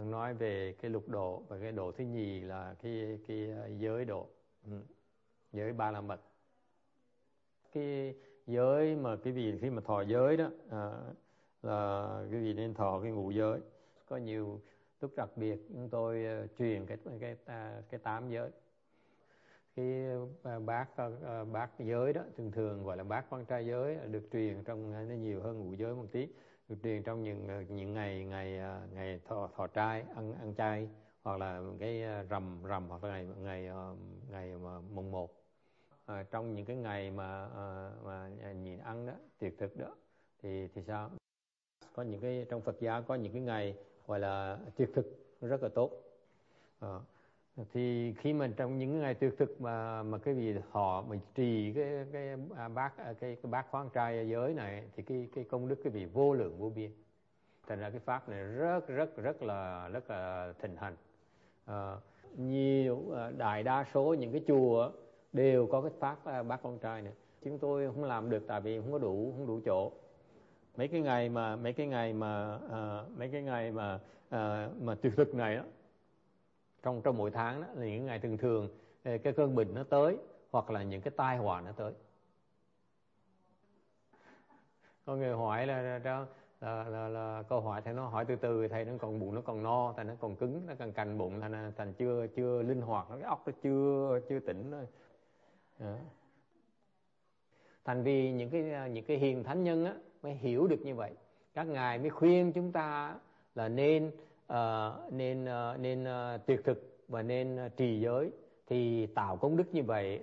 nói về cái lục độ, và cái độ thứ nhì là cái giới độ, giới ba la mật. Cái giới mà quý vị khi mà thọ giới đó là quý vị nên thọ cái ngũ giới. Có nhiều lúc đặc biệt chúng tôi truyền cái 8 giới. Cái bát giới đó thường thường gọi là bát quan trai giới, được truyền trong, nó nhiều hơn ngũ giới một tí, được truyền trong những ngày thọ trai, ăn chay, hoặc là cái rằm hoặc là ngày mùng 1. Trong những cái ngày mà nhịn ăn đó, tuyệt thực đó, thì sao? Có những cái trong Phật giáo có những cái ngày gọi là tuyệt thực rất là tốt. Thì khi mà trong những ngày tuyệt thực mà cái vị họ mình trì cái bát khoáng trai giới này, thì cái công đức cái vị vô lượng vô biên. Thành ra cái pháp này rất là thịnh hành. Nhiều đại đa số những cái chùa đều có cái pháp bát quan trai này. Chúng tôi không làm được tại vì không đủ chỗ. Mấy cái ngày mà tuyệt thực này đó, trong mỗi tháng đó, là những ngày thường cái cơn bệnh nó tới, hoặc là những cái tai họa nó tới. Có người hỏi là câu hỏi thầy nó hỏi từ thầy, nó còn bụng nó còn no, thầy nó còn cứng, nó còn cành bụng, thành chưa linh hoạt, cái óc nó chưa tỉnh thôi. Thành vì những cái hiền thánh nhân á mới hiểu được như vậy, các ngài mới khuyên chúng ta là nên tuyệt thực và nên trì giới, thì tạo công đức như vậy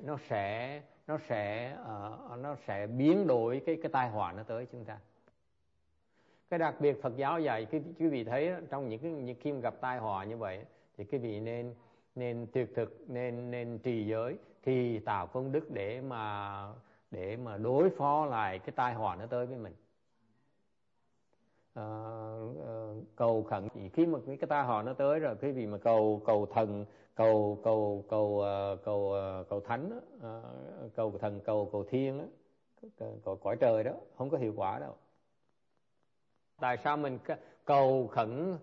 nó sẽ biến đổi cái tai họa nó tới chúng ta. Cái đặc biệt Phật giáo dạy quý vị thấy trong những khi gặp tai họa như vậy, thì quý vị nên tuyệt thực, nên trì giới, thì tạo công đức để mà đối phó lại cái tai họa nó tới với mình. Cầu khẩn, khi mà cái tai họa nó tới rồi, quý vị mà cầu thần, cầu thánh, cầu thần, cầu thiên, cầu cõi trời đó, không có hiệu quả đâu. Tại sao mình cầu khẩn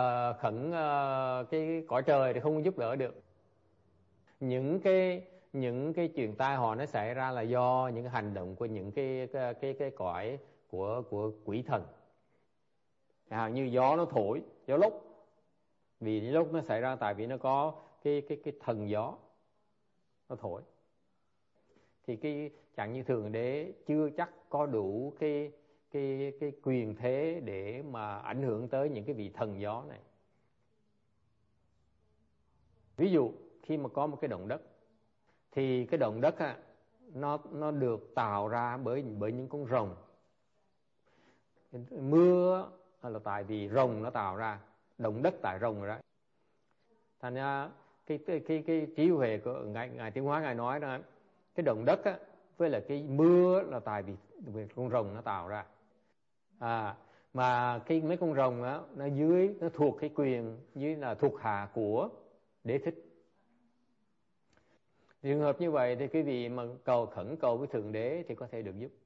cái cõi trời thì không giúp đỡ được? Những cái chuyện tai họa nó xảy ra là do những cái hành động của những cái cõi của quỷ thần. Như gió nó thổi, gió lốc, vì lốc nó xảy ra tại vì nó có cái thần gió nó thổi. Thì chẳng như Thượng Đế chưa chắc có đủ cái quyền thế để mà ảnh hưởng tới những cái vị thần gió này. Ví dụ khi mà có một cái động đất, thì cái động đất nó được tạo ra bởi những con rồng. Mưa là tại vì rồng nó tạo ra, động đất tại rồng rồi đó. Thành ra cái trí huệ của ngài Tiến Hóa, ngài nói đó, cái động đất với lại cái mưa là tại vì con rồng nó tạo ra. Mà mấy con rồng nó thuộc cái quyền, dưới là thuộc hạ của Đế Thích. Trường hợp như vậy thì quý vị mà khẩn cầu với Thượng Đế thì có thể được giúp.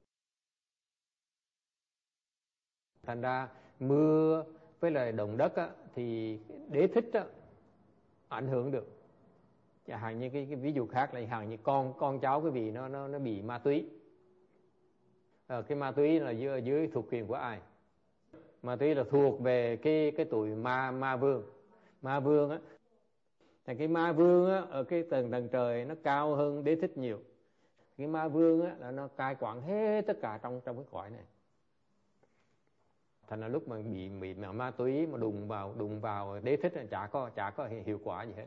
Thành ra mưa với lại động đất thì Đế Thích ảnh hưởng được. Chẳng hạn như cái ví dụ khác là hàng như con cháu quý vị nó bị ma túy. Cái ma túy là dưới thuộc quyền của ai? Ma túy là thuộc về cái tuổi ma vương. Ma vương thì cái ma vương ở cái tầng trời nó cao hơn Đế Thích nhiều. Cái ma vương là nó cai quản hết tất cả trong cái cõi này. Thành ra lúc mà bị ma túy mà đụng vào Đế Thích chả có hiệu quả gì hết.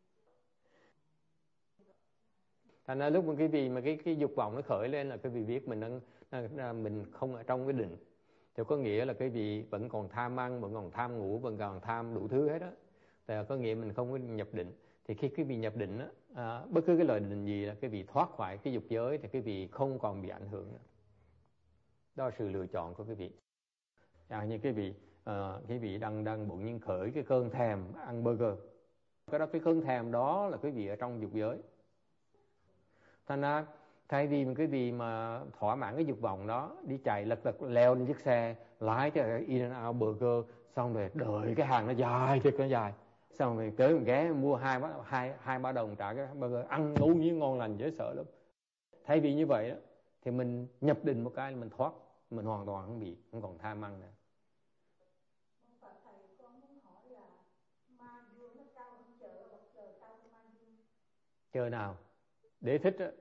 Thành ra lúc mà cái vị mà cái dục vọng nó khởi lên là cái vị biết mình không ở trong cái định, thì có nghĩa là cái vị vẫn còn tham ăn, vẫn còn tham ngủ, vẫn còn tham đủ thứ hết đó. Thì có nghĩa mình không có nhập định. Thì khi cái vị nhập định bất cứ cái lời định gì là cái vị thoát khỏi cái dục giới, thì cái vị không còn bị ảnh hưởng nữa. Đó là sự lựa chọn của cái vị. Như cái vị đang bỗng nhiên khởi cái cơn thèm ăn burger. Cái cơn thèm đó là cái vị ở trong dục giới. Thành ra thay vì cái vị mà thỏa mãn cái dục vọng đó, đi chạy lật leo lên chiếc xe, lái cho In-N-Out burger, Xong rồi đợi cái hàng nó dài thiệt, nó dài. Xong rồi tới ghé mua hai ba đồng trả cái burger, ăn ngấu nghiến ngon lành dễ sợ lắm. Thay vì như vậy đó, thì mình nhập định một cái là mình thoát, mình hoàn toàn không còn tham ăn nữa. Thầy, con muốn hỏi là ma dương nó cao hơn trời, bậc trời cao hơn ma dương. Trời nào? Đế thích á.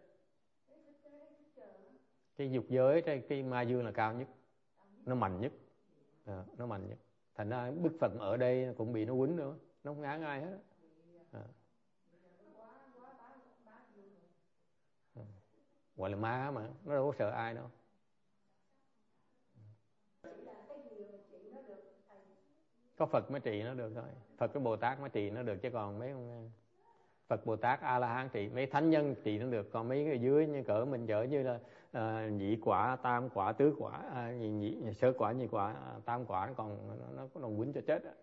Cái dục giới, cái ma dương là cao nhất, nó mạnh nhất. Nó mạnh nhất. Thành ra Đức Phật ở đây cũng bị nó quýnh nữa, nó không ngán ai hết. Gọi là ma mà, nó đâu có sợ ai đâu. Có Phật mới trị nó được thôi. Phật cái Bồ Tát mới trị nó được, chứ còn mấy ông Phật Bồ Tát A La Hán trị, mấy thánh nhân trị nó được. Còn mấy người dưới như cỡ mình chở như là nhị quả, tam quả, tứ quả, sơ quả, nhị quả, tam quả, nó còn quýnh cho chết á.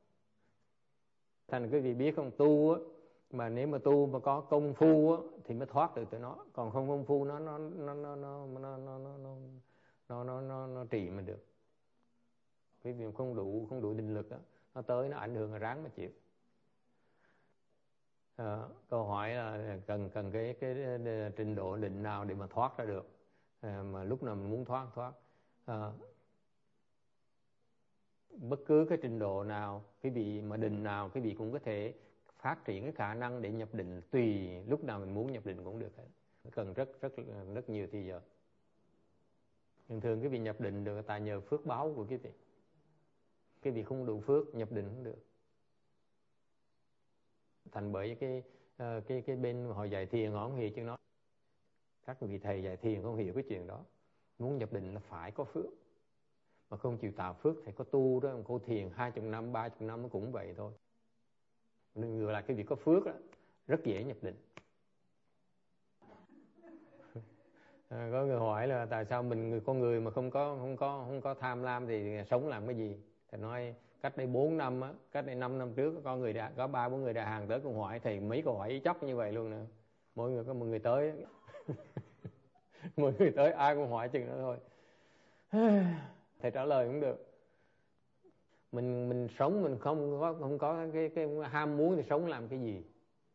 Thành quý vị biết không, tu á, mà nếu mà tu mà có công phu á thì mới thoát được tụi nó. Còn không công phu nó trị mình được. Quý vị không đủ định lực á, nó tới nó ảnh hưởng, ráng mà chịu. Câu hỏi là cần cái trình độ định nào để mà thoát ra được, mà lúc nào mình muốn thoát. Bất cứ cái trình độ nào, quý vị mà định nào, quý vị cũng có thể phát triển cái khả năng để nhập định tùy lúc nào mình muốn nhập định cũng được. Cần rất nhiều thời giờ. Thường quý vị nhập định được tại nhờ phước báo của quý vị. Quý vị không đủ phước, nhập định không được. Thành bởi cái bên họ dạy thiền họ không hiểu chuyện đó. Các vị thầy dạy thiền không hiểu cái chuyện đó. Muốn nhập định là phải có phước, mà không chịu tạo phước thì có tu đó, cô thiền 20 năm, 30 năm nó cũng vậy thôi. Nên ngược lại cái việc có phước đó, rất dễ nhập định. Có người hỏi là tại sao con người mà không có tham lam thì sống làm cái gì? Thì nói cách đây 4 năm á, cách đây 5 năm trước có 3-4 người đại hàng tới cùng hỏi thầy mấy câu hỏi ý chóc như vậy luôn nè. Mỗi người có một người tới mỗi người tới ai cũng hỏi chừng đó thôi. Thầy trả lời cũng được. Mình sống mình không có cái ham muốn thì sống làm cái gì?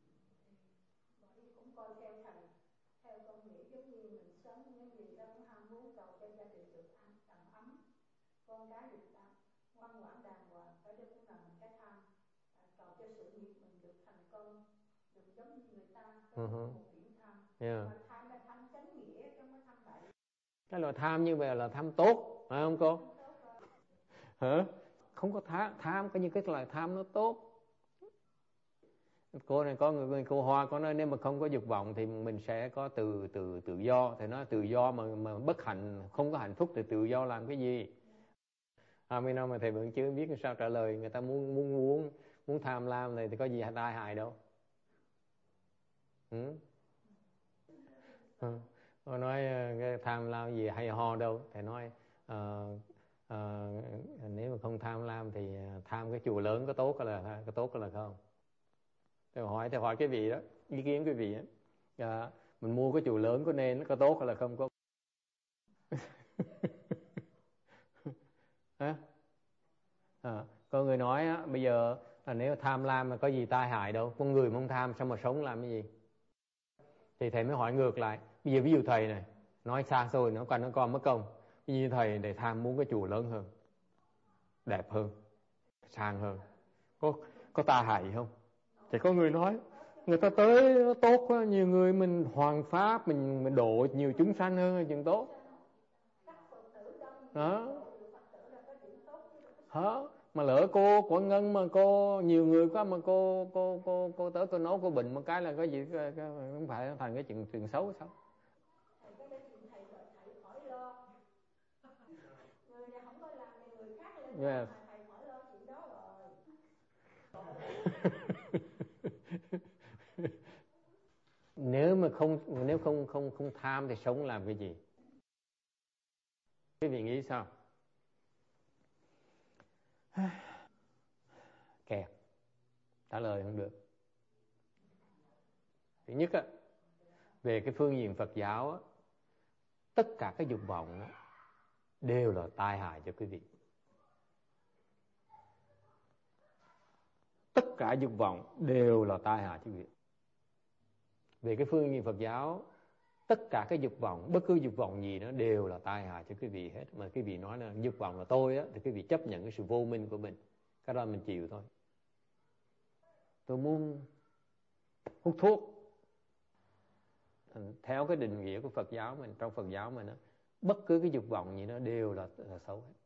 Cũng coi theo thầy, theo con nghĩ giống như mình sống những gì đó cũng ham muốn cầu cho gia đình được đầm ấm, con cái được ngoan ngoãn đàng hoàng, phải đó cũng là mình cái tham, cầu cho sự nghiệp mình được thành công, được giống như người ta có một điểm tham. Mà tham là tham chánh nghĩa chứ không có tham bậy. Cái loại tham như vậy là tham tốt, phải không cô? Hả? Không có tham có những cái loại tham nó tốt. Cô này có người cô Hoa có nói nếu mà không có dục vọng thì mình sẽ có tự do. Thì nói tự do mà bất hạnh, không có hạnh phúc thì tự do làm cái gì? 20 năm mà thầy vẫn chưa biết sao trả lời. Người ta muốn tham lam này thì có gì tai hại đâu. Cô nói cái tham lam gì hay ho đâu. Thầy nói nếu mà không tham lam thì tham cái chùa lớn có tốt hay là không? Thầy hỏi cái vị đó, ý kiến cái vị đó. Mình mua cái chùa lớn có nên nó có tốt hay là không có? Có người nói á, bây giờ nếu tham lam mà có gì tai hại đâu, con người mà không tham sao mà sống làm cái gì? Thì thầy mới hỏi ngược lại. Bây giờ ví dụ thầy này nói xa xôi nó còn mất công, như thầy để tham muốn cái chùa lớn hơn, đẹp hơn, sang hơn, có tai hại không? Thì có người nói người ta tới nó tốt quá, nhiều người mình hoàn pháp, mình độ nhiều chúng sanh hơn là chuyện tốt đó. Mà lỡ cô Quảng Ngân mà cô nhiều người quá mà cô tới cô nói cô bệnh một cái là cái gì, không phải thành cái chuyện xấu sao? Thầy cái chuyện thầy khỏi lo, người này không có làm thì người khác lên mà thầy khỏi lo chuyện đó rồi. Nếu không tham thì sống làm cái gì? Quý vị nghĩ sao? Kẹt, trả lời không được. Thứ nhất á, về cái phương diện Phật giáo á, tất cả các dục vọng á, đều là tai hại cho quý vị. cả dục vọng đều là tai hại cho quý vị. Về cái phương diện Phật giáo, tất cả cái dục vọng, bất cứ dục vọng gì nó đều là tai hại cho quý vị hết. Mà quý vị nói là dục vọng là tôi á, thì quý vị chấp nhận cái sự vô minh của mình, cái đó mình chịu thôi. Tôi muốn hút thuốc, theo cái định nghĩa của Phật giáo mình, trong Phật giáo mình á, bất cứ cái dục vọng gì nó đều là xấu hết.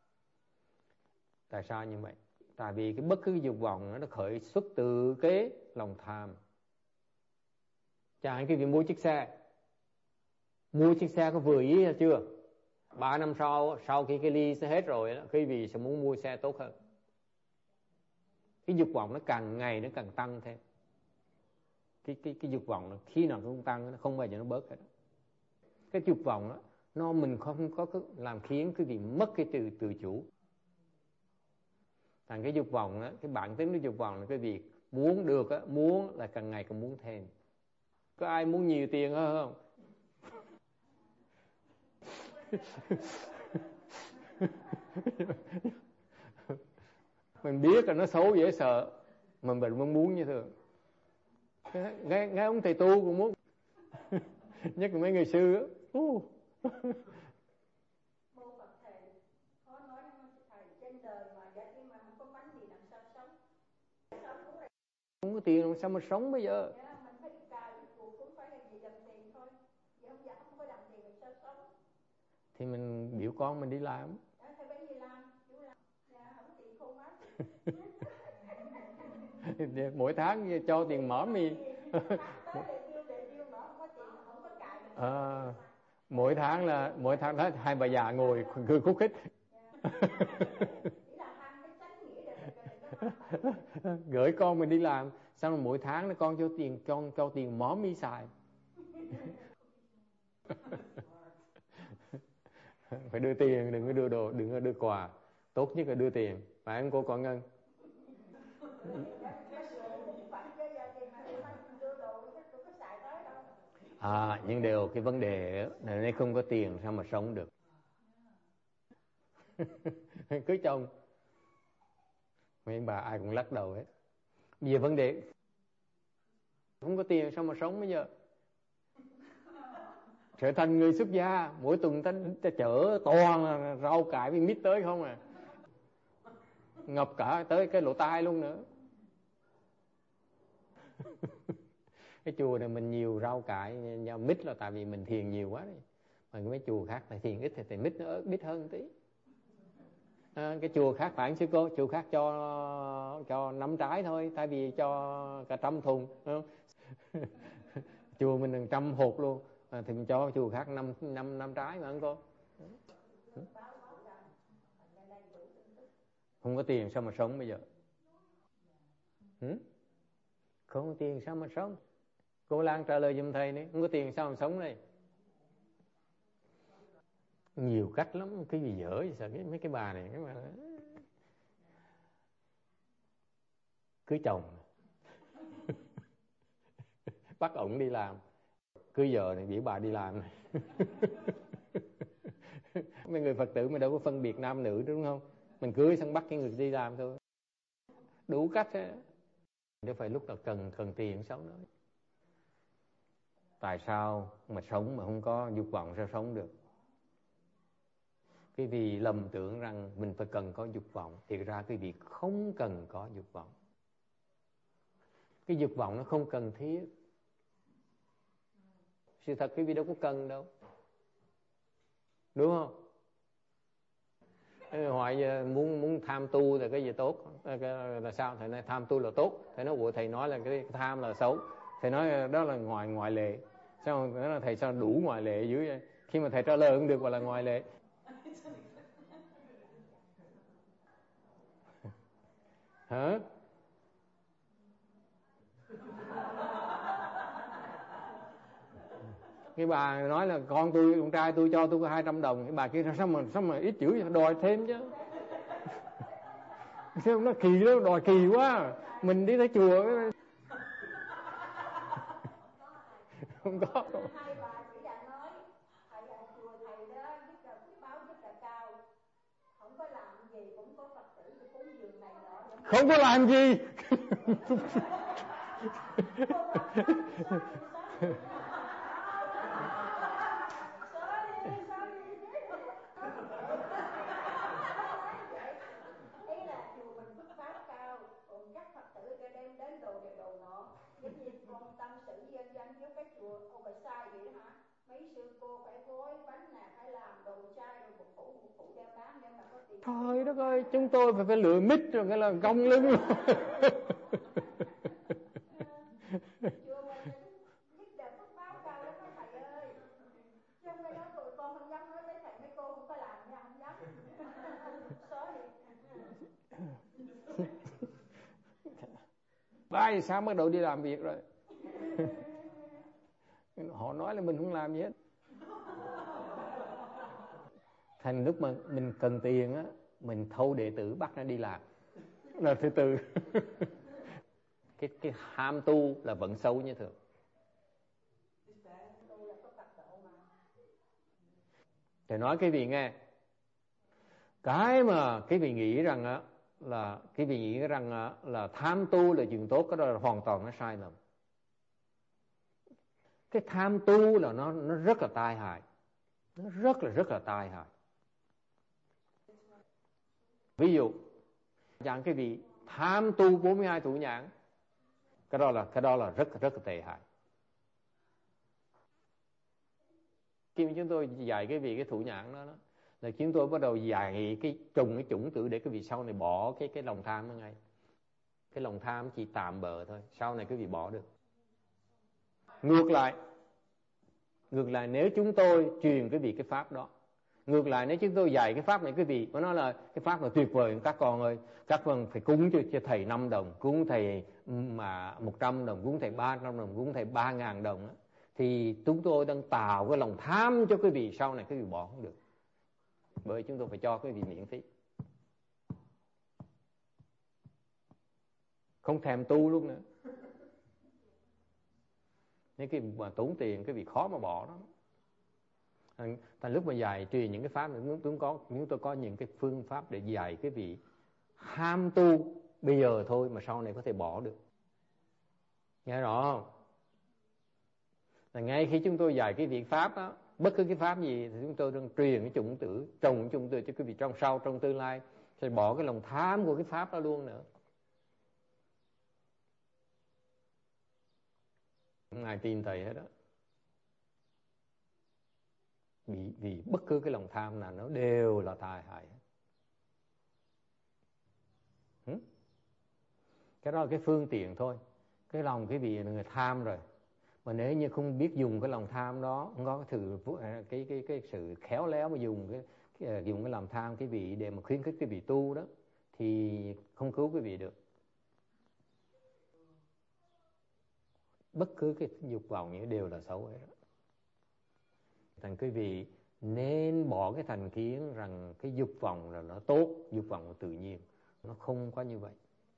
Tại sao như vậy? Tại vì cái bất cứ cái dục vọng nó khởi xuất từ cái lòng tham. Chẳng hạn cái việc mua chiếc xe có vừa ý hay chưa? 3 năm sau khi cái ly sẽ hết rồi đó, quý vị sẽ muốn mua xe tốt hơn. Cái dục vọng nó càng ngày nó càng tăng thêm. Cái dục vọng nó khi nào cũng tăng, nó không bao giờ nó bớt hết. Cái dục vọng đó, mình không có làm khiến quý vị mất cái tự chủ. Thành cái dục vọng đó, cái bản tính của dục vọng là cái việc muốn được á, muốn là càng ngày càng muốn thêm. Có ai muốn nhiều tiền hơn không? Mình biết là nó xấu dễ sợ, mà mình vẫn muốn như thường. Ngay ông thầy tu cũng muốn. Nhất là mấy người sư á. Mô Phật thầy, khó nói với thầy, trên đời mà vậy mà không có bánh gì làm sao sống. Không có tiền làm sao mà sống bây giờ? Mình phải đi cài cuộc cũng phải là gì làm tiền thôi. Vậy không có làm tiền làm sao sống? Thì mình biểu con mình đi làm. Thầy phải đi làm, chú làm. Không tiền không á. Mỗi tháng cho tiền mở mì. Mỗi tháng đó hai bà già ngồi cười khúc khích. Gửi con mình đi làm, xong rồi mỗi tháng con cho tiền mỏ mì xài. Phải đưa tiền, đừng có đưa đồ, đừng có đưa quà. Tốt nhất là đưa tiền. Phải không cô Quảng Ngân? Nhưng đều cái vấn đề là nếu không có tiền sao mà sống được. Cưới chồng mấy bà ai cũng lắc đầu hết. Bây giờ vấn đề không có tiền sao mà sống bây giờ? Trở thành người xuất gia, mỗi tuần ta chở toàn là rau cải với mít tới không à. Ngập cả tới cái lỗ tai luôn nữa. Cái chùa này mình nhiều rau cải, mít là tại vì mình thiền nhiều quá đấy. Mà mấy chùa khác là thiền ít thì mít nó ít hơn một tí. Cái chùa khác phản sư cô, chùa khác cho 5 trái thôi, tại vì cho cả 100 thùng, đúng không? Chùa mình 100 hộp luôn, thì mình cho chùa khác 5 trái mà không cô. Không có tiền sao mà sống bây giờ? Không có tiền sao mà sống? Cô Lan trả lời giùm thầy đi, không có tiền sao mà sống đây? Nhiều cách lắm, cái gì dở vậy sao? Mấy cái bà này, cưới chồng bắt ổng đi làm, cưới vợ này biểu bà đi làm này. Mấy người Phật tử mình đâu có phân biệt nam nữ đúng không? Mình cưới xong bắt cái người đi làm thôi. Đủ cách á. Nếu phải lúc nào cần tiền sống nói. Tại sao mà sống mà không có dục vọng sao sống được? Cái vì lầm tưởng rằng mình phải cần có dục vọng, thì ra cái việc không cần có dục vọng. Cái dục vọng nó không cần thiết. Sự thật quý vị đâu có cần đâu, đúng không? Hỏi muốn tham tu là cái gì tốt? Là sao? Thầy nói tham tu là tốt. Thầy nói ủa, thầy nói là cái tham là xấu. Thầy nói đó là ngoại lệ. Sao nói là thầy sao đủ ngoại lệ dữ vậy? Khi mà thầy trả lời không được gọi là ngoại lệ. Hả? Cái bà nói là con trai tôi cho tôi có 200 đồng. Cái bà kia sao mà ít chữ vậy? Đòi thêm chứ. Sao nó kỳ đó, đòi kỳ quá. Mình đi tới chùa không có. Hai bà chỉ đã nói thầy ở chùa thầy đó biết là phước báo rất là cao, không có làm gì cũng có Phật tử cúng dường này nọ. Không có làm gì. Giống như con tâm sự với anh với cái chùa ông bà sai vậy đó hả? Mấy sư cô phải gói bánh nè, phải làm đồ chai rồi một phụ đem bán để mà có tiền. Trời đất ơi, chúng tôi phải lựa mít rồi cái là cong lưng. Chùa mình nhất định phước báo cao lắm mấy thầy ơi. Chứ không phải nói tụi con không dám nói mấy thầy mấy cô không có làm nha, không dám. Sorry. Tại sao bắt đầu đi làm việc rồi? Họ nói là mình không làm gì hết. Thành lúc mà mình cần tiền á, mình thâu đệ tử bắt nó đi làm là thứ tư. Cái ham tu là vẫn xấu như thường. Để nói cái vị nghe, cái mà cái vị nghĩ rằng á là cái vị nghĩ rằng á là tham tu là chuyện tốt, cái đó là hoàn toàn nó sai lầm. Cái tham tu là nó rất là tai hại, nó rất là tai hại. Ví dụ dạng cái vị tham tu 42 thủ nhãn, cái đó là rất là tệ hại. Khi mà chúng tôi dạy cái vị cái thủ nhãn đó là chúng tôi bắt đầu dạy cái chủng tử để cái vị sau này bỏ cái lòng tham đó ngay. Cái lòng tham chỉ tạm bợ thôi, sau này cái vị bỏ được. Ngược lại nếu chúng tôi truyền cái vị cái pháp đó, ngược lại nếu chúng tôi dạy cái pháp này cái vị nó nói là cái pháp là tuyệt vời, các con ơi, các con phải cúng cho thầy 5 đồng, cúng thầy mà 100 đồng, cúng thầy 300 đồng, cúng thầy 3.000 đồng, thì chúng tôi đang tạo cái lòng tham cho cái vị sau này cái vị bỏ không được. Bởi chúng tôi phải cho cái vị miễn phí, không thèm tu luôn nữa. Nếu cái mà tốn tiền cái vị khó mà bỏ đó. Thành lúc mà dạy truyền những cái pháp này, chúng tôi có những cái phương pháp để dạy cái vị ham tu bây giờ thôi mà sau này có thể bỏ được. Nghe rõ không? Là ngay khi chúng tôi dạy cái vị pháp đó, bất cứ cái pháp gì thì chúng tôi đang truyền cái chủng tử, trồng cái chủng tử cho cái vị trong tương lai sẽ bỏ cái lòng tham của cái pháp đó luôn nữa. Không ai tin thầy hết đó. Vì bất cứ cái lòng tham nào nó đều là tai hại. Cái đó là cái phương tiện thôi. Cái lòng cái vị là người tham rồi. Mà nếu như không biết dùng cái lòng tham đó, không có cái sự khéo léo mà dùng cái lòng tham cái vị để mà khuyến khích cái vị tu đó, thì không cứu cái vị được. Bất cứ cái dục vọng như đều là xấu ấy đó. Thành quý vị nên bỏ cái thành kiến rằng cái dục vọng là nó tốt, dục vọng là tự nhiên. Nó không có như vậy.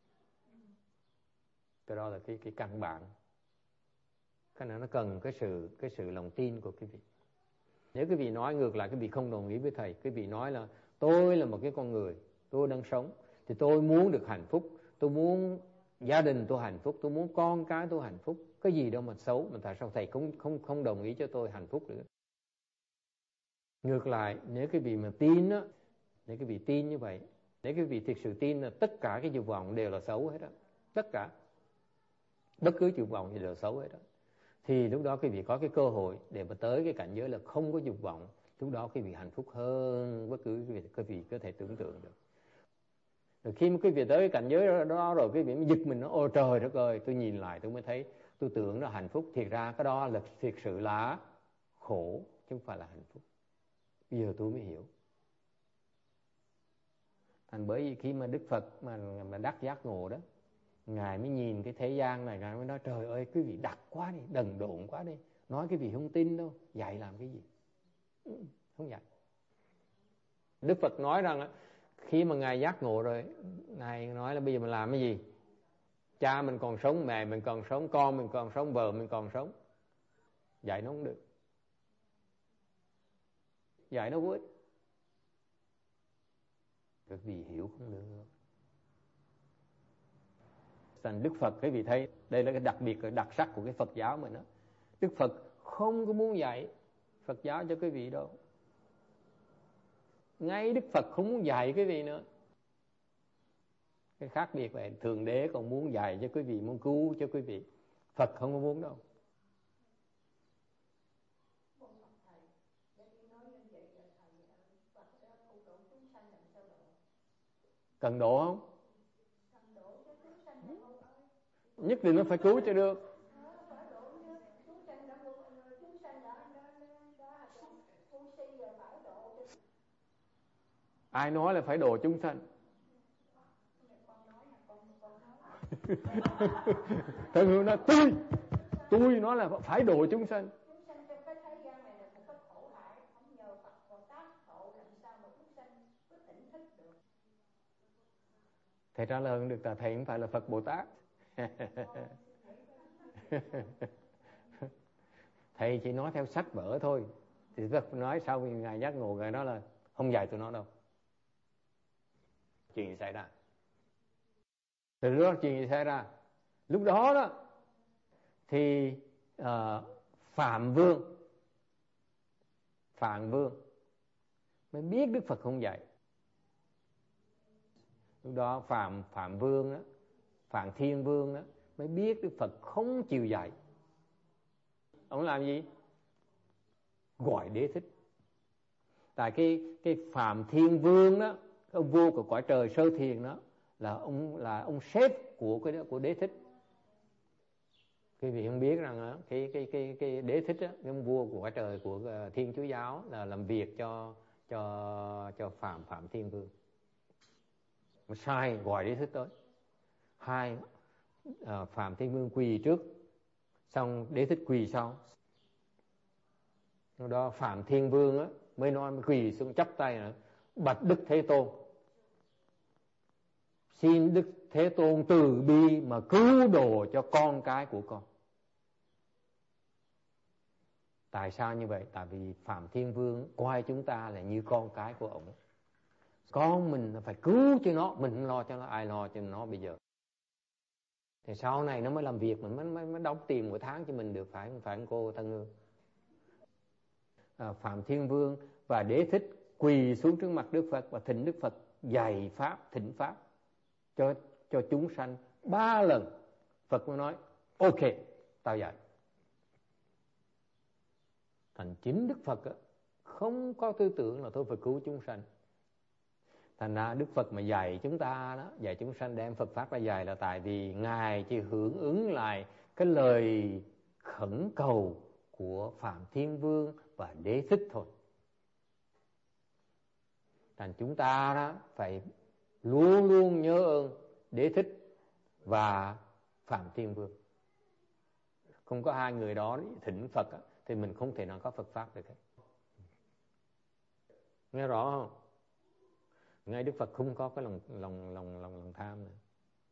Cái đó là cái căn bản. Cái này nó cần cái sự lòng tin của quý vị. Nếu quý vị nói ngược lại, quý vị không đồng ý với thầy, quý vị nói là tôi là một cái con người, tôi đang sống, thì tôi muốn được hạnh phúc, tôi muốn gia đình tôi hạnh phúc, tôi muốn con cái tôi hạnh phúc, cái gì đâu mà xấu, mà tại sao thầy không đồng ý cho tôi hạnh phúc nữa? Ngược lại, nếu quý vị mà tin á, nếu quý vị tin như vậy, nếu quý vị thực sự tin là tất cả cái dục vọng đều là xấu hết á, tất cả, bất cứ dục vọng gì đều xấu hết á, thì lúc đó quý vị có cái cơ hội để mà tới cái cảnh giới là không có dục vọng. Lúc đó quý vị hạnh phúc hơn bất cứ quý vị có thể tưởng tượng được. Rồi khi mà quý vị tới cái cảnh giới đó rồi, quý vị mới giật mình, nó ôi trời đất ơi, tôi nhìn lại tôi mới thấy tôi tưởng là hạnh phúc, thiệt ra cái đó là thiệt sự là khổ chứ không phải là hạnh phúc. Bây giờ tôi mới hiểu. Thành bởi vì khi mà Đức Phật mà đắc giác ngộ đó, Ngài mới nhìn cái thế gian này, Ngài mới nói trời ơi quý vị đặc quá đi, đần độn quá đi, nói cái vị không tin đâu, dạy làm cái gì? Không dạy. Đức Phật nói rằng khi mà Ngài giác ngộ rồi, Ngài nói là bây giờ mình làm cái gì? Cha mình còn sống, mẹ mình còn sống, con mình còn sống, vợ mình còn sống, dạy nó không được, dạy nó vô ích. Các vị hiểu không được. Thành Đức Phật, quý vị thấy đây là cái đặc biệt, cái đặc sắc của cái Phật giáo mình đó. Đức Phật không có muốn dạy Phật giáo cho quý vị đâu. Ngay Đức Phật không muốn dạy quý vị nữa. Cái khác biệt vậy, Thượng Đế còn muốn dạy cho quý vị, muốn cứu cho quý vị. Phật không có muốn đâu. Cần độ không? Nhất định nó phải cứu cho được. Ai nói là phải độ chúng sanh? Thầy Hương nói tôi nói là phải độ chúng sanh. Thầy trả lời được là thầy không phải là Phật Bồ Tát. Thầy chỉ nói theo sách vở thôi. Thì Phật nói sau khi Ngài giác ngộ, Ngài nói là không dạy tụi nó đâu. Chuyện gì xảy ra? Từ lúc đó chuyện gì xảy ra? Lúc đó đó thì Phạm Vương mới biết Đức Phật không dạy. Lúc đó Phạm Vương đó, Phạm Thiên Vương đó mới biết Đức Phật không chịu dạy. Ông làm gì? Gọi Đế Thích. Tại cái Phạm Thiên Vương đó, ông vua của cõi trời Sơ Thiền đó, là ông sếp của Đế Thích. Quý vị không biết rằng cái Đế Thích đó, cái ông vua của cõi trời của Thiên Chúa giáo là làm việc cho Phạm Thiên Vương. Sai gọi Đế Thích tới. Phạm Thiên Vương quỳ trước, xong Đế Thích quỳ sau. Lúc đó Phạm Thiên Vương á mới quỳ xuống chắp tay nữa, bạch Đức Thế Tôn, xin Đức Thế Tôn từ bi mà cứu độ cho con cái của con. Tại sao như vậy? Tại vì Phạm Thiên Vương coi chúng ta là như con cái của ông. Con mình phải cứu cho nó, mình không lo cho nó, ai lo cho nó bây giờ? Thì sau này nó mới làm việc, mình mới đóng tiền mỗi tháng cho mình được, phải không cô Thân Hương? Phạm Thiên Vương và Đế Thích quỳ xuống trước mặt Đức Phật và thỉnh Đức Phật dạy pháp, thỉnh pháp cho chúng sanh 3 lần. Phật mới nói ok, tao dạy. Thành chính Đức Phật á, không có tư tưởng là tôi phải cứu chúng sanh. Thành ra Đức Phật mà dạy chúng ta đó, dạy chúng sanh đem Phật pháp ra dạy là tại vì Ngài chỉ hưởng ứng lại cái lời khẩn cầu của Phạm Thiên Vương và Đế Thích thôi. Thành chúng ta đó phải luôn luôn nhớ ơn Đế Thích và Phạm Thiên Vương. Không có hai người đó thỉnh Phật á, thì mình không thể nào có Phật pháp được. Nghe rõ không? Ngay Đức Phật không có cái lòng tham nữa.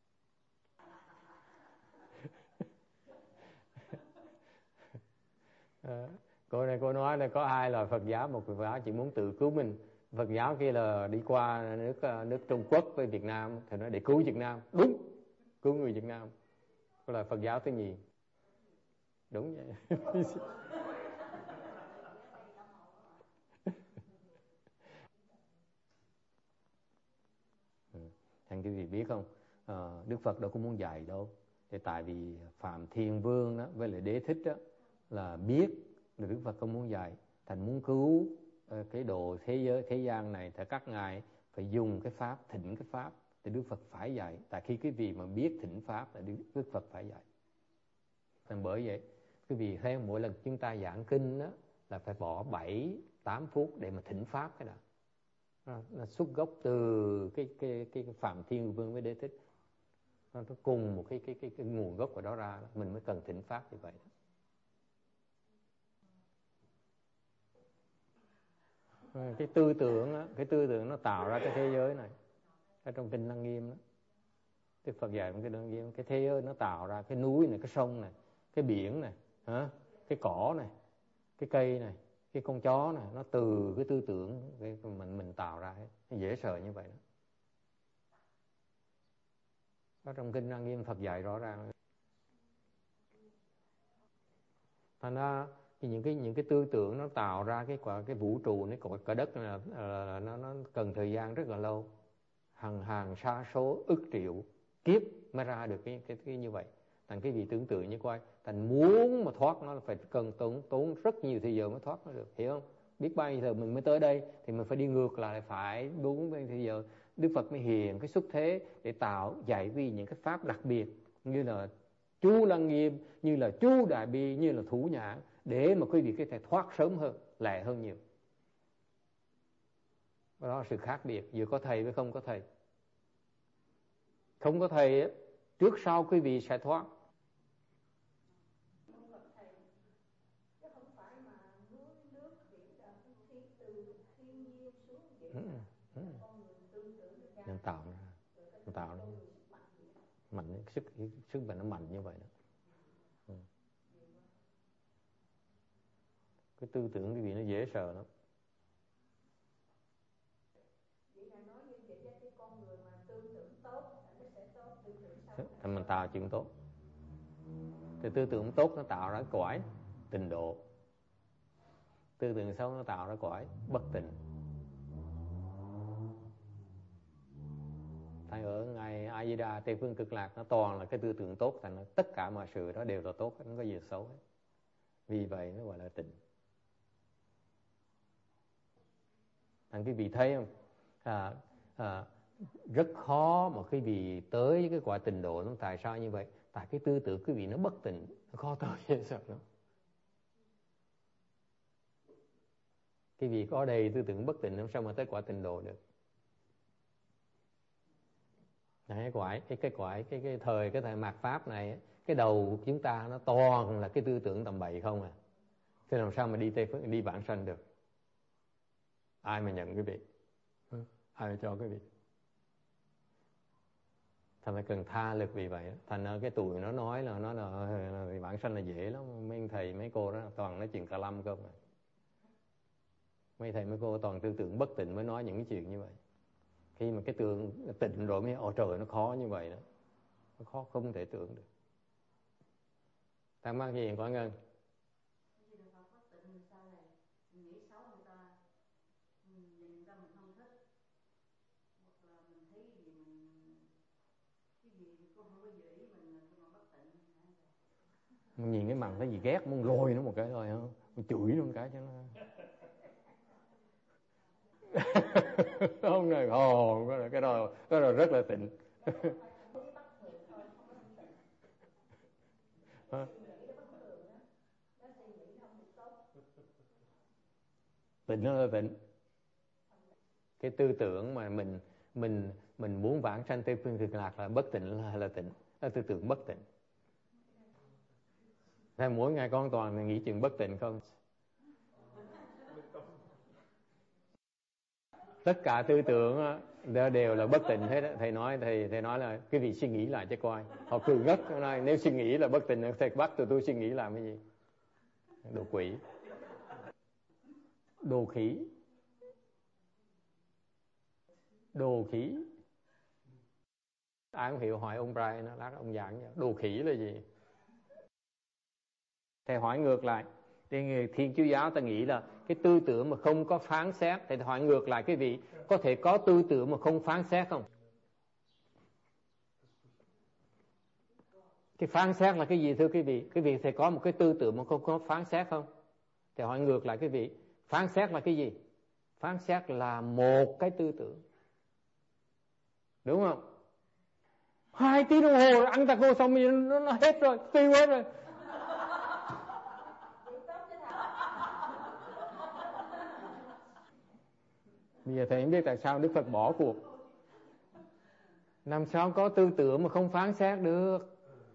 Cô nói là có hai loại Phật giáo, một Phật giáo chỉ muốn tự cứu mình, Phật giáo kia là đi qua nước Trung Quốc với Việt Nam thì nói để cứu Việt Nam, đúng, cứu người Việt Nam. Đó là Phật giáo thứ nhì. Đúng vậy. Thành quý vị biết không, Đức Phật đâu có muốn dạy đâu. Thì tại vì Phạm Thiên Vương đó với lại Đế Thích đó là biết là Đức Phật không muốn dạy, thành muốn cứu cái độ thế gian này, thì các ngài phải dùng cái pháp, thỉnh cái pháp, thì Đức Phật phải dạy. Tại khi quý vị mà biết thỉnh pháp là Đức Phật phải dạy. Nên bởi vậy quý vị thấy mỗi lần chúng ta giảng kinh đó là phải bỏ 7-8 phút để mà thỉnh pháp cái đó. Nó xuất gốc từ cái Phạm Thiên Vương với Đế Thích, nó cùng một cái nguồn gốc của đó ra, mình mới cần thỉnh pháp như vậy đó. Cái tư tưởng nó tạo ra cái thế giới này. Ở trong kinh Lăng Nghiêm đó, Đức Phật dạy trong kinh Lăng Nghiêm, cái thế giới nó tạo ra cái núi này, cái sông này, cái biển này, cái cỏ này, cái cây này, cái con chó này, nó từ cái tư tưởng mình tạo ra hết. Nó dễ sợ như vậy đó. Có trong kinh Lăng Nghiêm Phật dạy rõ ràng. Thành ra những cái tư tưởng nó tạo ra cái vũ trụ, cái đất này là nó cần thời gian rất là lâu, hàng sa số ức triệu kiếp mới ra được cái như vậy. Thành cái vị tưởng tượng như coi, thành muốn mà thoát nó phải cần tốn rất nhiều thời giờ mới thoát nó được, hiểu không? Biết bao nhiêu giờ mình mới tới đây thì mình phải đi ngược lại, phải đúng bao nhiêu thời giờ. Đức Phật mới hiện cái xuất thế để dạy vì những cái pháp đặc biệt như là chú Lăng Nghiêm, như là chú Đại Bi, như là Thủ Nhãn, để mà quý vị có thể thoát sớm hơn, lẹ hơn nhiều. Đó là sự khác biệt giữa có thầy với không có thầy. Không có thầy ấy, trước sau quý vị sẽ thoát. Nên tạo ra mạnh, sức mạnh nó mạnh như vậy đó. Cái tư tưởng quý vị nó dễ sợ lắm. Thì mình tạo chuyện tốt. Thì tư tưởng tốt nó tạo ra cõi tịnh độ, tư tưởng xấu nó tạo ra cõi bất tịnh. Thành ở ngài A Di Đà Tây Phương Cực Lạc nó toàn là cái tư tưởng tốt, thành tất cả mọi sự đó đều là tốt, không có gì xấu hết. Vì vậy nó gọi là tịnh. Thành quý vị thấy không? Rất khó mà quý vị tới cái quả tịnh độ. Nó tại sao như vậy? Tại cái tư tưởng quý vị nó bất tịnh, nó khó tới vậy sao đó. Quý vị có đầy tư tưởng bất tịnh, làm sao mà tới quả tịnh độ được? Đấy, cái thời mạt Pháp này, cái đầu chúng ta nó toàn là cái tư tưởng tầm bậy không à. Thế làm sao mà đi vãng sanh được? Ai mà nhận quý vị? Ai mà cho quý vị? Thành ra cần tha lực vì vậy. Thành ra cái tuổi nó nói là vãng sanh là dễ lắm. Mấy thầy mấy cô đó toàn nói chuyện cà lâm không à. Mấy thầy mấy cô toàn tư tưởng bất tịnh mới nói những cái chuyện như vậy. Khi mà cái tưởng tịnh rồi mới trời nó khó như vậy đó. Nó khó không thể tưởng được. Thắc mắc gì có Ngân? Mình nhìn cái mặt cái gì ghét muốn lôi nó một cái thôi không? Mình chửi nó một cái cho nó. Không này cái đó rất là tịnh. Tịnh nó là tịnh. Cái tư tưởng mà mình muốn vãng sanh Tây Phương Cực Lạc là bất tịnh hay là tịnh? Là tư tưởng bất tịnh. Thế mỗi ngày con toàn nghĩ chuyện bất tịnh không? Tất cả tư tưởng đều là bất tịnh hết. Thầy nói là cái vị suy nghĩ lại cho coi. Họ cười ngất. Nếu suy nghĩ là bất tịnh, thầy bắt tụi tôi suy nghĩ làm cái gì? Đồ quỷ, đồ khí, đồ khí. Ai không hiểu hỏi ông Brian, lát ông giảng cho. Đồ khí là gì? Thầy hỏi ngược lại. Thì Thiên Chúa giáo ta nghĩ là cái tư tưởng mà không có phán xét. Thầy hỏi ngược lại cái vị, có thể có tư tưởng mà không phán xét không? Cái phán xét là cái gì thưa quý vị? Quý vị thầy có một cái tư tưởng mà không có phán xét không? Thầy hỏi ngược lại cái vị, phán xét là cái gì? Phán xét là một cái tư tưởng, đúng không? 2 tiếng đồng hồ ăn taco xong nó hết rồi, tiêu hết rồi. Bây giờ thầy không biết tại sao Đức Phật bỏ cuộc. Làm sao có tư tưởng mà không phán xét được?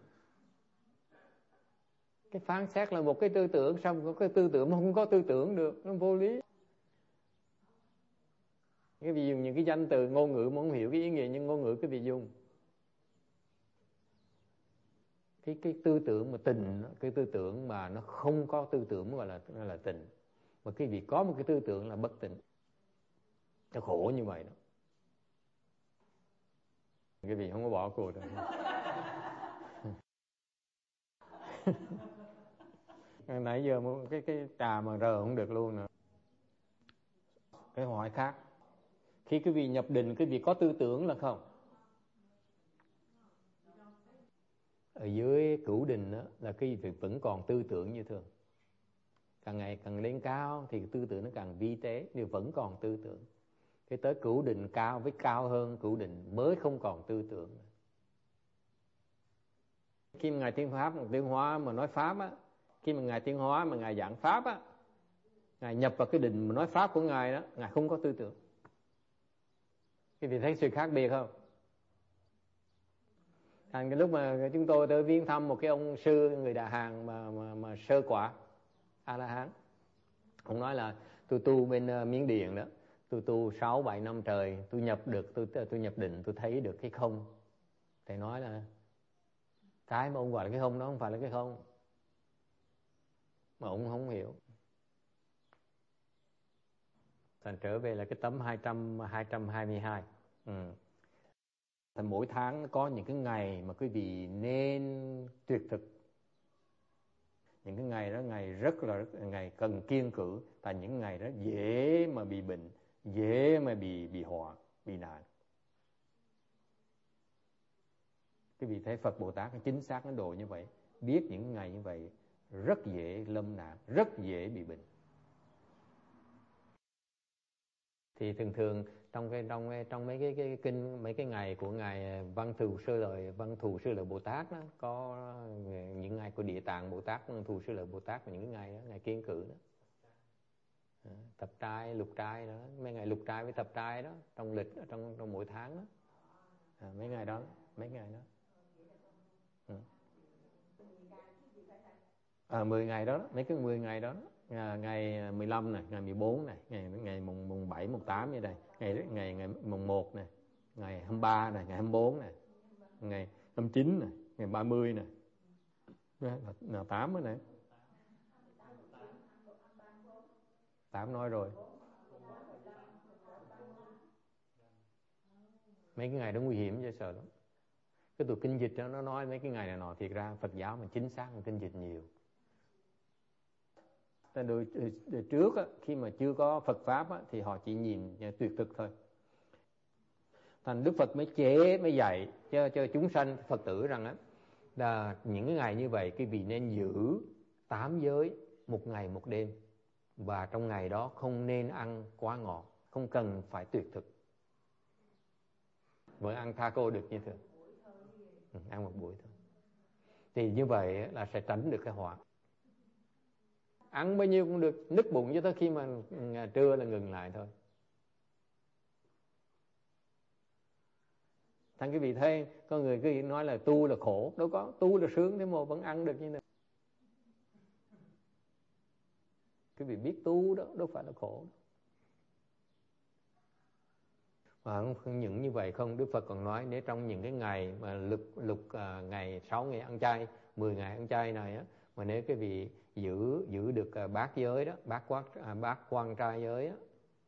Cái phán xét là một cái tư tưởng, sao có cái tư tưởng mà không có tư tưởng được? Nó vô lý. Cái vị dùng những cái danh từ ngôn ngữ mà không hiểu cái ý nghĩa nhưng ngôn ngữ cái vị dùng. Cái tư tưởng mà tịnh, cái tư tưởng mà nó không có tư tưởng mới gọi là tịnh. Mà cái vị có một cái tư tưởng là bất tịnh. Nó khổ như vậy đó. Quý vị không có bỏ cuộc được. Nãy giờ cái trà mà rờ không được luôn nữa. Cái hỏi khác. Khi quý vị nhập định, quý vị có tư tưởng là không? Ở dưới cửu định đó, là quý vị vẫn còn tư tưởng như thường. Càng ngày càng lên cao thì tư tưởng nó càng vi tế, nhưng vẫn còn tư tưởng. Cái tới cửu định cao với cao hơn cửu định mới không còn tư tưởng. Khi mà Ngài Tiến Hóa mà nói Pháp á, khi mà Ngài Tiến Hóa mà Ngài giảng Pháp á, Ngài nhập vào cái định mà nói Pháp của Ngài đó, Ngài không có tư tưởng. Quý vị thấy sự khác biệt không? Thành cái lúc mà chúng tôi tới viếng thăm một cái ông sư người Đà Hàn mà sơ quả A La Hán, ông nói là tôi tu bên Miến Điện đó, tôi tu 6-7 năm trời, tôi nhập được, tôi nhập định, tôi thấy được cái không. Thầy nói là cái mà ông gọi là cái không đó không phải là cái không, mà ông không hiểu. Thành trở về là cái tấm 222. Thành mỗi tháng có những cái ngày mà quý vị nên tuyệt thực. Những cái ngày đó ngày rất ngày cần kiêng cử, tại những ngày đó dễ mà bị bệnh, dễ mà bị họa, bị nạn. Quý vị thấy Phật Bồ Tát chính xác nó độ như vậy, biết những ngày như vậy rất dễ lâm nạn, rất dễ bị bệnh. Thì thường trong mấy cái kinh, mấy cái ngày của ngài Văn Thù Sư Lợi Bồ Tát đó, có những ngày của Địa Tạng Bồ Tát, Văn Thù Sư Lợi Bồ Tát, và những cái ngày đó ngài kiêng cử đó. Thập trai, lục trai đó, mấy ngày lục trai với thập trai đó, trong lịch trong mỗi tháng đó. Mấy ngày đó. 10 ngày đó, mấy cái 10 ngày đó, ngày 15 này, ngày 14 này, ngày mùng 7, mùng 8 như đây, ngày mùng 1 này, ngày 23 này, ngày 24 này, ngày 29 này, ngày 30 này, là 8 rồi này. 8 nói rồi. Mấy cái ngày đó nguy hiểm chứ, sợ lắm. Cái tụi kinh dịch đó nó nói mấy cái ngày này nọ, thiệt ra Phật giáo mà chính xác hơn kinh dịch nhiều. Đời trước á, khi mà chưa có Phật Pháp á, thì họ chỉ nhìn tuyệt thực thôi. Thành Đức Phật mới dạy cho chúng sanh Phật tử rằng á, là những cái ngày như vậy quý vị nên giữ 8 giới một ngày một đêm, và trong ngày đó không nên ăn quá ngọt, không cần phải tuyệt thực, vẫn ăn tha cô được như thường. Ăn một buổi thôi. Thì như vậy là sẽ tránh được cái họa. Ăn bao nhiêu cũng được, nứt bụng cho tới khi mà trưa là ngừng lại thôi. Thành cái vị thấy có người cứ nói là tu là khổ, đâu có, tu là sướng, thế mà vẫn ăn được như này. Cái vị biết tu đó, đâu phải là khổ. Và không những như vậy không, Đức Phật còn nói nếu trong những cái ngày mà ngày 6 ngày ăn chay, 10 ngày ăn chay này á, mà nếu cái vị giữ được bát giới đó, bát quan trai giới á,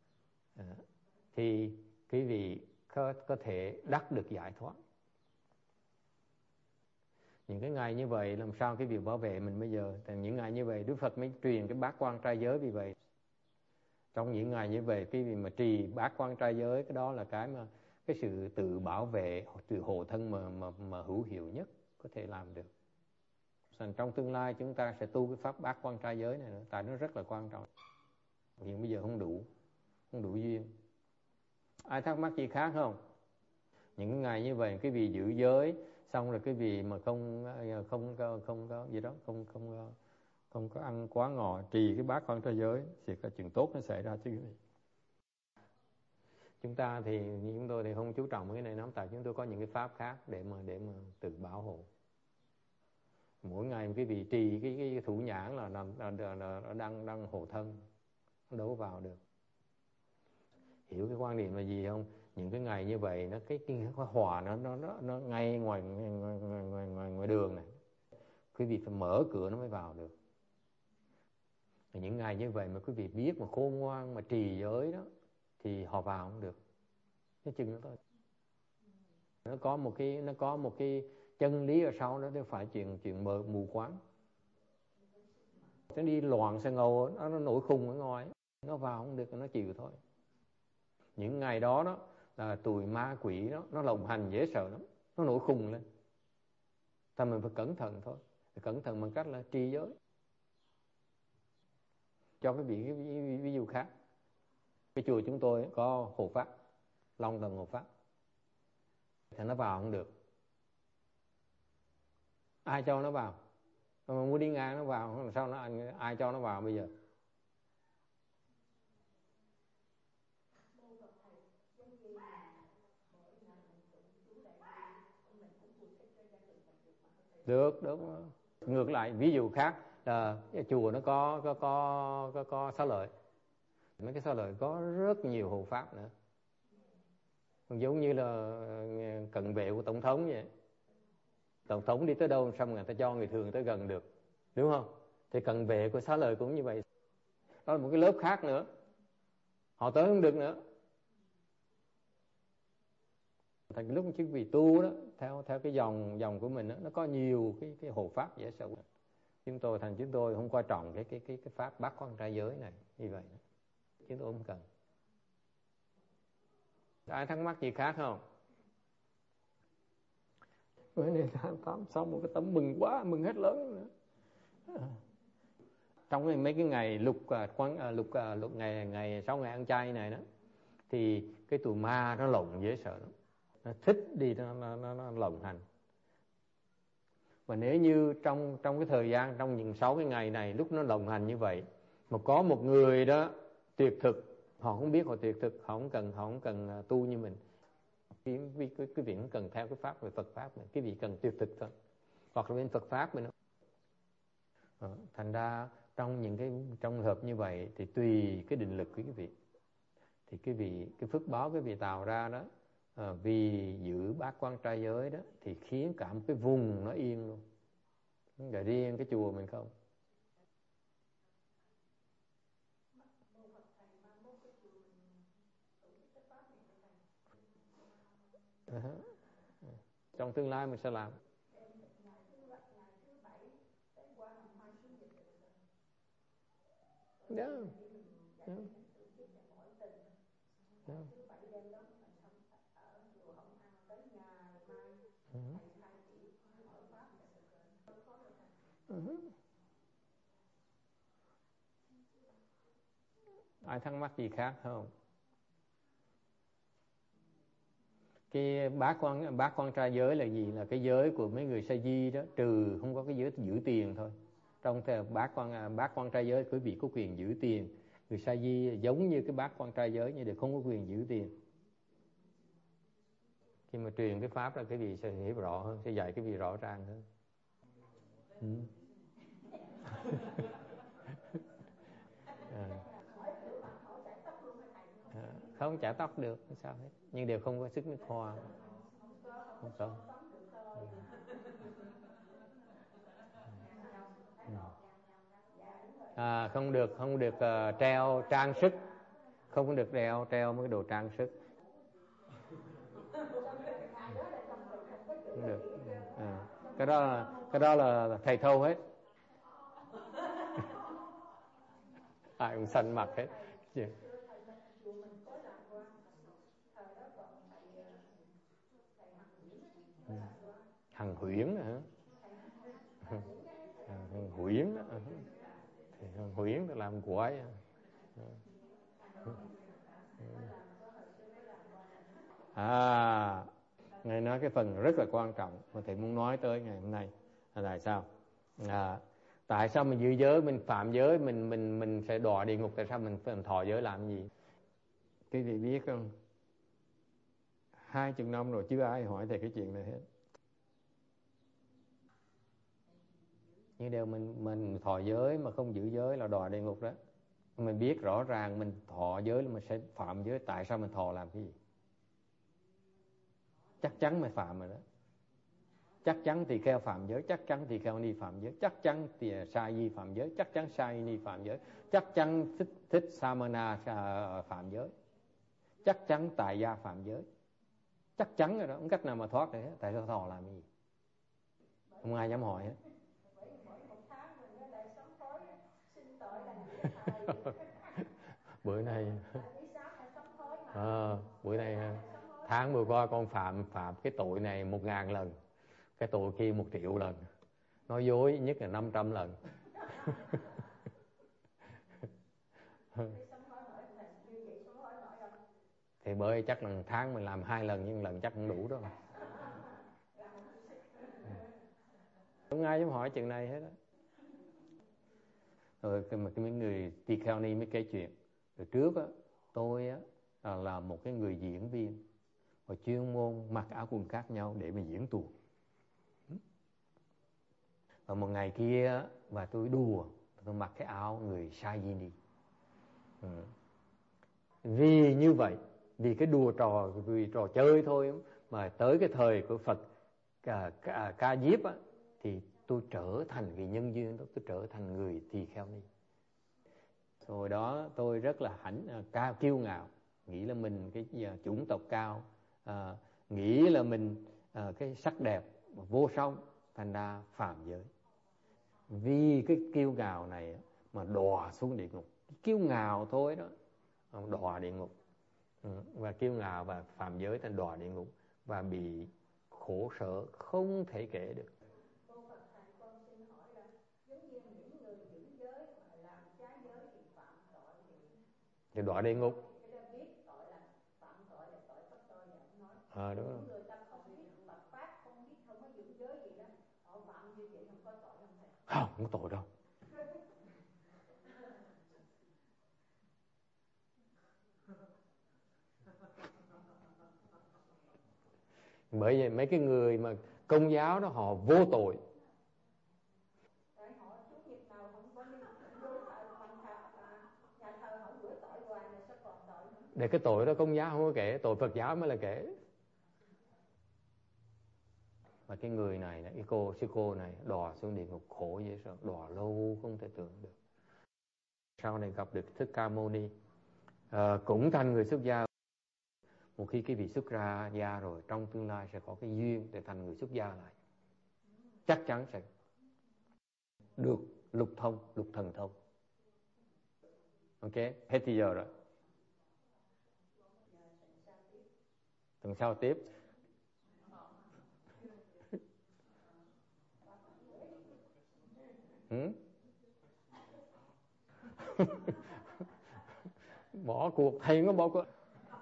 thì quý vị có thể đắc được giải thoát. Những cái ngày như vậy làm sao cái việc bảo vệ mình bây giờ? Tại những ngày như vậy Đức Phật mới truyền cái bát quan trai giới. Vì vậy trong những ngày như vậy cái việc mà trì bát quan trai giới, cái đó là cái sự tự bảo vệ, tự hộ thân mà hữu hiệu nhất có thể làm được. Trong tương lai chúng ta sẽ tu cái pháp bát quan trai giới này nữa, tại nó rất là quan trọng. Hiện bây giờ không đủ duyên. Ai thắc mắc gì khác không? Những ngày như vậy cái vị giữ giới xong rồi cái vị mà không có gì đó, không có ăn quá ngọt, trì cái bát quan trai giới thì có chuyện tốt nó xảy ra chứ. Chúng ta thì như chúng tôi thì không chú trọng cái này lắm, tại chúng tôi có những cái pháp khác để mà tự bảo hộ. Mỗi ngày cái vị trì cái thủ nhãn là đang hộ thân, nó đâu vào được. Hiểu cái quan điểm là gì không? Những cái ngày như vậy nó cái hỏa nó ngay ngoài đường này, quý vị phải mở cửa nó mới vào được. Những ngày như vậy mà quý vị biết mà khôn ngoan mà trì giới đó thì họ vào không được, cái chừng đó thôi. Nó có một cái chân lý ở sau đó, chứ phải chuyện mù quáng. Nó đi loạn xe ngầu, nó nổi khùng ở ngoài, nó vào không được nó chịu thôi. Những ngày đó là tụi ma quỷ nó lộng hành dễ sợ lắm, nó nổi khùng lên. Thì mình phải cẩn thận thôi, cẩn thận bằng cách là trì giới. Cho cái ví dụ khác, cái chùa chúng tôi có hộ pháp, Long Thần hộ pháp, thì nó vào không được. Ai cho nó vào? Mà muốn đi ngang nó vào, làm sao ai cho nó vào bây giờ? Được. Ngược lại, ví dụ khác là chùa nó có xá lợi. Mấy cái xá lợi có rất nhiều hộ pháp nữa. Giống như là cận vệ của tổng thống vậy. Tổng thống đi tới đâu xong người ta cho người thường tới gần được, đúng không? Thì cận vệ của xá lợi cũng như vậy. Đó là một cái lớp khác nữa, họ tới không được nữa. Thành lúc chứ vì tu đó, theo cái dòng của mình đó, nó có nhiều cái hộ pháp dễ sợ. Chúng tôi không coi trọng cái pháp bát quan trai giới này như vậy đó. Chúng tôi không cần. Ai thắc mắc gì khác không? Bữa nay tám xong một cái tấm mừng quá, mừng hết lớn nữa. Trong mấy cái ngày lục ngày 6 ngày ăn chay này đó, thì cái tụi ma nó lộng dễ sợ lắm. Nó thích đi nó lộng hành. Và nếu như trong cái thời gian, trong những 6 cái ngày này, lúc nó lộng hành như vậy, mà có một người đó tuyệt thực, họ không biết họ tuyệt thực, họ không cần tu như mình. Quý vị không cần theo cái pháp về Phật pháp này, quý vị cần tuyệt thực thôi, hoặc là bên Phật pháp mình. Thành ra trong hợp như vậy thì tùy cái định lực của quý vị, thì cái phước báo quý vị tạo ra đó, vì giữ bát quan trai giới đó, thì khiến cả một cái vùng nó yên luôn. Không phải riêng cái chùa mình không. Trong tương lai mình sẽ làm. Đó. Ai thắc mắc gì khác không? Cái bát quan trai giới là gì? Là cái giới của mấy người sa di đó, trừ không có cái giới giữ tiền thôi. Trong bát quan trai giới quý vị có quyền giữ tiền. Người sa di giống như cái bát quan trai giới, nhưng đều không có quyền giữ tiền. Khi mà truyền cái pháp là cái vị sẽ hiểu rõ hơn, sẽ dạy cái vị rõ ràng hơn. Không chải tóc được, không sao hết, nhưng đều không có sức nước hoa. Không có. Không được treo trang sức, không được treo mấy cái đồ trang sức. Không được. Cái đó là thầy thâu hết. Ai cũng xanh mặt hết. Hằng Huyễn hả? Hằng Huyễn đó. Thì Hằng Huyễn nó làm quái. Ngài nói cái phần rất là quan trọng mà thầy muốn nói tới ngày hôm nay là tại sao? Tại sao mình giữ giới, mình phạm giới, mình sẽ đọa địa ngục? Tại sao mình thọ giới làm gì? Quý vị biết không? 20 năm rồi chưa ai hỏi thầy cái chuyện này hết. Nhưng đều mình thọ giới mà không giữ giới là đọa địa ngục đó. Mình biết rõ ràng mình thọ giới là mình sẽ phạm giới. Tại sao mình thọ làm cái gì? Chắc chắn mình phạm rồi đó. Chắc chắn tỳ kheo phạm giới, chắc chắn tỳ kheo ni phạm giới, chắc chắn sa di phạm giới, chắc chắn sa ni phạm giới, chắc chắn thích samana phạm giới, chắc chắn tại gia phạm giới. chắc chắn rồi đó, không cách nào mà thoát được hết. Tại sao thọ làm cái gì? Không ai dám hỏi hết. Bữa nay bữa nay tháng vừa qua con phạm cái tội này 1000 lần, cái tội kia 1 triệu lần, nói dối nhất là 500 lần. Thì bởi chắc là tháng mình làm 2 lần, nhưng lần chắc cũng đủ đó. Không ai dám hỏi chuyện này hết á. Rồi cái mấy người tỳ kheo ni mới kể chuyện. Rồi trước á, tôi á là một cái người diễn viên và chuyên môn mặc áo quần khác nhau để mà diễn tuồng. Và một ngày kia và tôi đùa, tôi mặc cái áo người Sayini. Vì như vậy, vì cái đùa trò, vì trò chơi thôi mà tới cái thời của Phật Ca Diếp á, thì tôi trở thành cái nhân duyên đó, tôi trở thành người tỳ kheo ni. Rồi đó tôi rất là cao kiêu ngạo, nghĩ là mình cái chủng tộc cao, nghĩ là mình cái sắc đẹp vô song, thành ra phạm giới. Vì cái kiêu ngạo này mà đọa xuống địa ngục. Kiêu ngạo thôi đó, đọa địa ngục. Và kiêu ngạo và phạm giới thành đọa địa ngục và bị khổ sở không thể kể được. Thì đọa địa ngục. Đúng rồi. Người ta không biết Phật pháp, không biết, không có giữ giới gì đó, họ phạm như vậy không có tội không thầy? Không có tội đâu. Bởi vì mấy cái người mà Công giáo đó họ vô tội. Họ chủ nhật nào không có đi nhà thờ họ rửa tội hoài là sao còn tội nữa? Để cái tội đó Công giáo không có kể, tội Phật giáo mới là kể. Và cái người này, cái sư cô này đọa xuống địa ngục khổ dễ sợ, đọa lâu không thể tưởng được. Sau này gặp được Thích Ca Mâu Ni, cũng thành người xuất gia. Một khi cái vị xuất ra gia rồi, trong tương lai sẽ có cái duyên để thành người xuất gia lại, chắc chắn sẽ được lục thần thông. Ok, hết thì giờ rồi. Tuần sau tiếp. Bỏ cuộc, thầy nó bỏ cuộc.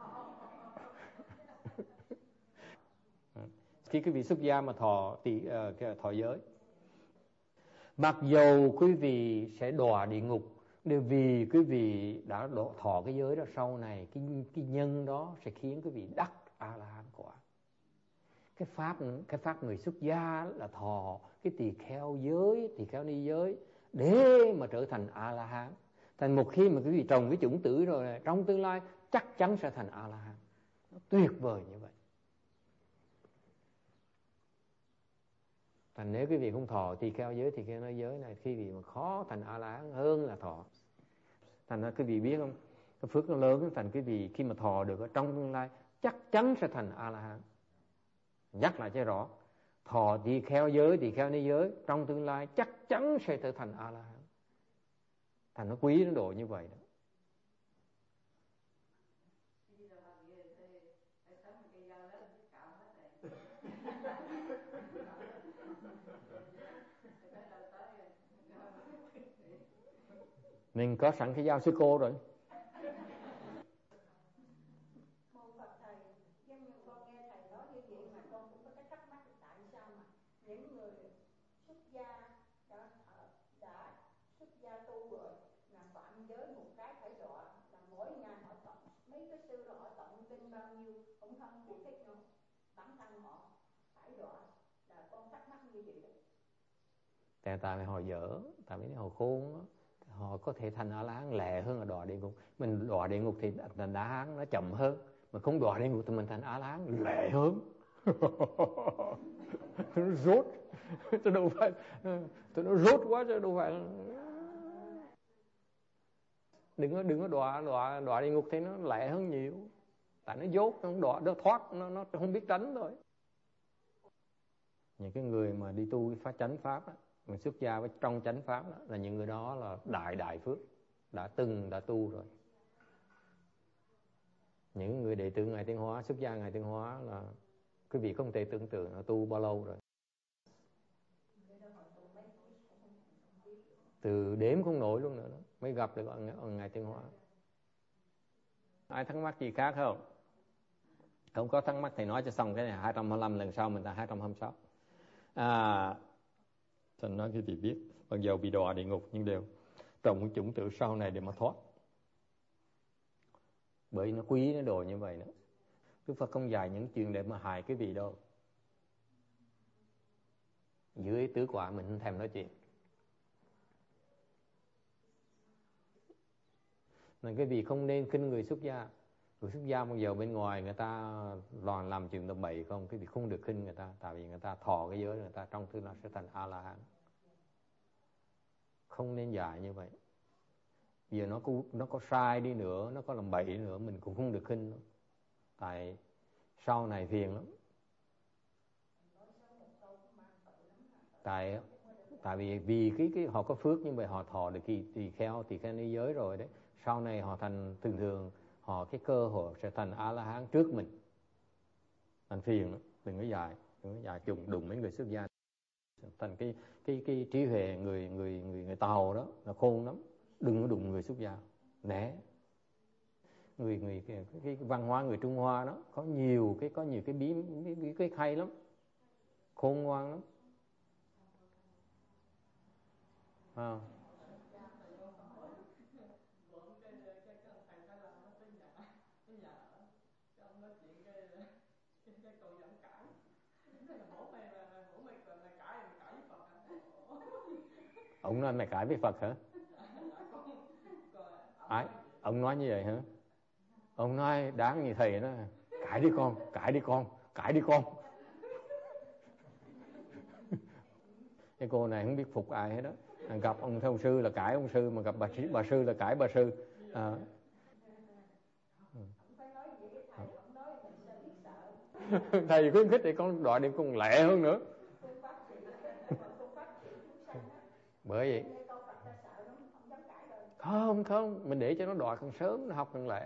Khi quý vị xuất gia mà thọ giới, mặc dù quý vị sẽ đọa địa ngục, đều vì quý vị đã thọ cái giới đó, sau này cái nhân đó sẽ khiến quý vị đắc A La Hán quả. Cái pháp người xuất gia là thọ cái tỳ kheo giới, tỳ kheo ni giới để mà trở thành A La Hán. Thành một khi mà quý vị trồng cái chủng tử rồi, trong tương lai chắc chắn sẽ thành A La Hán. Nó tuyệt vời như vậy. Thành nếu quý vị không thọ tỳ kheo giới, tỳ kheo ni giới này, khi vị mà khó thành A La Hán hơn là thọ. Thành ra quý vị biết không, cái phước nó lớn, thành quý vị khi mà thọ được ở trong tương lai chắc chắn sẽ thành A La Hán. Nhắc lại cho rõ, thọ tỳ kheo giới, tỳ kheo ni giới trong tương lai chắc chắn sẽ trở thành A La Hán. Thành nó quý đến độ như vậy đó. Mình có sẵn cái dao sư cô rồi. Mong Phật thầy, giống như con nghe thầy nói như vậy mà con cũng có cái thắc mắc tại sao mà những người xuất gia đã xuất gia tu rồi là phạm giới một cái phải đọa, là mỗi ngày họ tụng mấy cái sư rồi họ tụng kinh bao nhiêu cũng không giải thích đâu, bản thân họ phải đọa, là con thắc mắc như vậy đó. Tại họ dở, tại vì họ khôn đó. Họ có thể thành A La Hán lẹ hơn là đọa địa ngục. Mình đọa địa ngục thì thành A La Hán nó chậm hơn, mà không đọa địa ngục thì mình thành A La Hán lẹ hơn. Nó rốt, tôi đâu phải, tôi nó rốt quá chứ đâu phải. Đừng có đọa địa ngục thì nó lẹ hơn nhiều. tại nó dốt, nó không đọa, nó thoát, nó không biết tránh thôi. Những cái người mà đi tu phá chánh pháp đó, mà xuất gia với trong chánh pháp đó, là những người đó là đại phước, đã tu rồi. Những người đệ tử Ngài Tiến Hóa, xuất gia Ngài Tiến Hóa là quý vị không thể tưởng tượng là tu bao lâu rồi. Từ đếm không nổi luôn nữa đó, mới gặp được Ngài Tiến Hóa. Ai thắc mắc gì khác không? Không có thắc mắc thì nói cho xong cái này 225, lần sau mình là 226. Thành nói cái gì biết, mặc dầu bị đọa địa ngục nhưng đều trồng cái chủng tử sau này để mà thoát. Bởi nó quý nó đồ như vậy nữa. Đức Phật không dạy những chuyện để mà hại cái vị đâu. Dưới tứ quả mình không thèm nói chuyện. Nên cái vị không nên khinh người xuất gia. Người xuất gia bao giờ bên ngoài người ta toàn làm chuyện tầm bậy không, cái vị không được khinh người ta. Tại vì người ta thọ cái giới người ta trong thứ nó sẽ thành A-la-hán. Không nên dạy như vậy. Giờ nó có sai đi nữa, nó có làm bậy đi nữa, mình cũng không được khinh nữa. Tại sau này phiền lắm. Tại vì cái họ có phước như vậy, họ thọ được tỳ kheo ni giới rồi đấy. Sau này họ thành thường họ cái cơ hội sẽ thành A-la-hán trước mình. Thành phiền lắm, đừng có dạy đụng mấy người xuất gia. Thành cái trí huệ người Tàu đó là khôn lắm, đừng có đụng người xuất gia, né. Cái văn hóa người Trung Hoa đó có nhiều cái bí cái hay lắm, khôn ngoan lắm. Ông nói mày cãi với Phật hả? Ông nói như vậy hả? Ông nói đáng như thầy đó, cãi đi con. Cái cô này không biết phục ai hết đó. Gặp ông theo sư là cãi ông sư, mà gặp bà sư là cãi bà sư. Thầy khuyến khích để con đòi điểm còn lẹ hơn nữa. Bởi vậy không, mình để cho nó đòi càng sớm, nó học càng lẹ.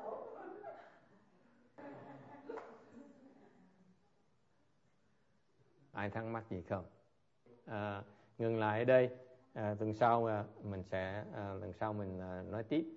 Ai thắc mắc gì không? Ngừng lại ở đây. Tuần sau mình sẽ nói tiếp.